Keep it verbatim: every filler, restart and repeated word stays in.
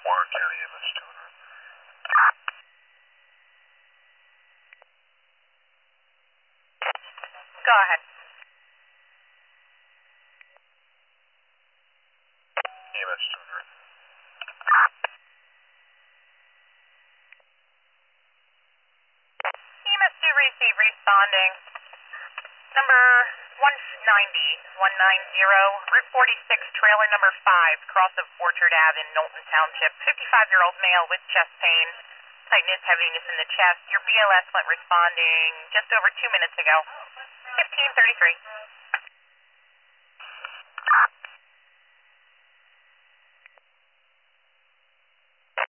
Warren County E M S two hundred. Go ahead. E M S two hundred. E M S two receive responding. Number one ninety, one ninety, Route forty-six, trailer number five, cross of Orchard Ave in Knowlton Township. fifty-five-year-old male with chest pain, tightness, heaviness in the chest. Your B L S went responding just over two minutes ago. fifteen thirty-three.